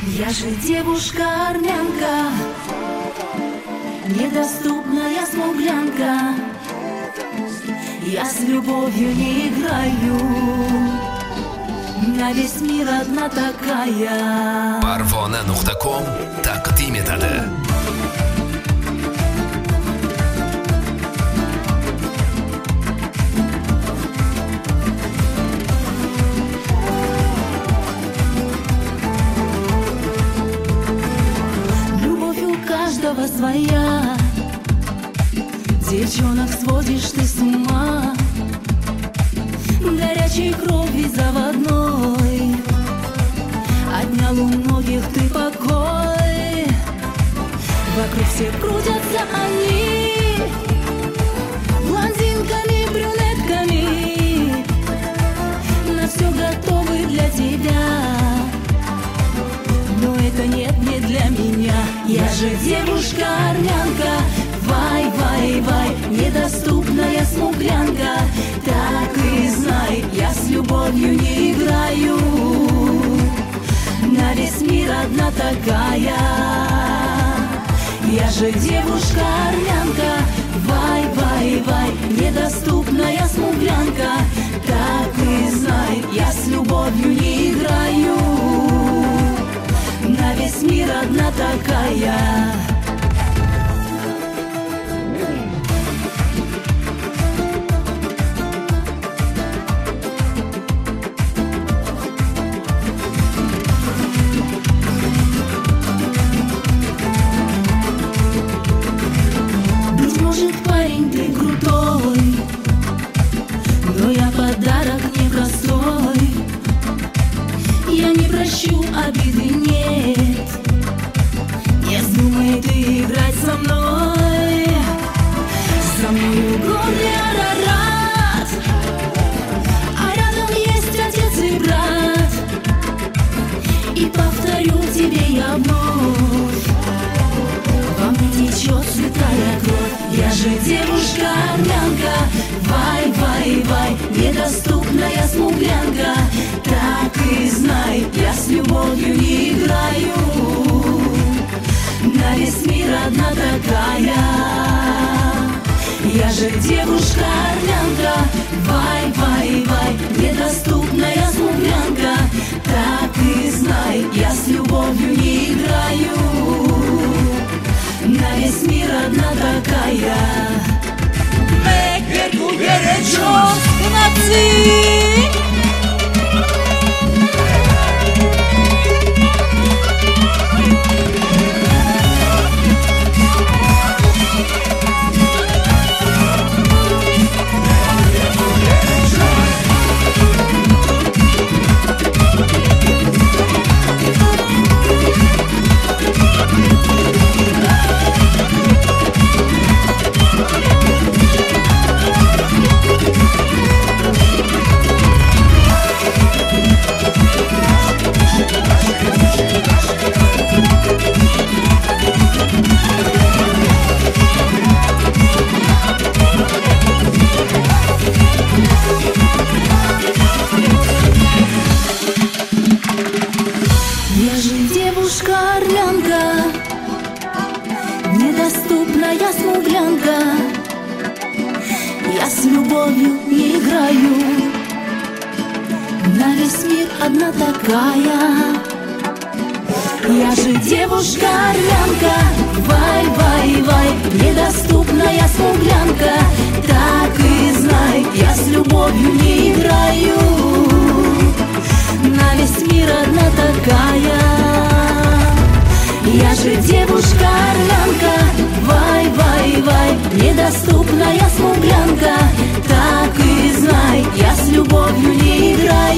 Я же девушка-армянка, недоступная смуглянка. Я с любовью не играю, на весь мир одна такая. Parvona.com taqdim etadi. Любовь у каждого своя, девчонок сводишь ты с ума. Горячей крови заводной отнял у многих ты покой. Вокруг все крутятся они, блондинками, брюнетками, на все готовы для тебя. Но это нет, не для меня. Я же девушка-армянка, вай-вай-вай, недоступная смуглянка. Так и знай, я с любовью не играю, на весь мир одна такая. Я же девушка-армянка, вай-вай-вай, недоступная смуглянка. Так и знай, я с любовью не играю, на весь мир одна такая. Быть может, парень, ты крутой, но я подарок непростой. Я не прощу, обиды нет. Не вздумай ты играть со мной. Со мной горный Арарат, а рядом есть отец и брат. И повторю тебе я вновь, во мне течет святая кровь. Я же девушка-армянка, вай-вай-вай, недоступная смуглянка. Так и знай, я с любовью не играю, на весь мир одна такая. Я же девушка-армянка, вай-вай-вай, недоступная смуглянка. Так и знай, я с любовью не играю, на весь мир одна такая. Мекерку беречок наци. Я же девушка-армянка, недоступная смуглянка. Я с любовью не играю, на весь мир одна такая. Я же девушка-армянка, вай-вай-вай, недоступная смуглянка. Так и знай, я с любовью не играю, на весь мир одна такая. Я же девушка-армянка, вай-вай-вай, недоступная смуглянка. Так и знай, я с любовью не играю,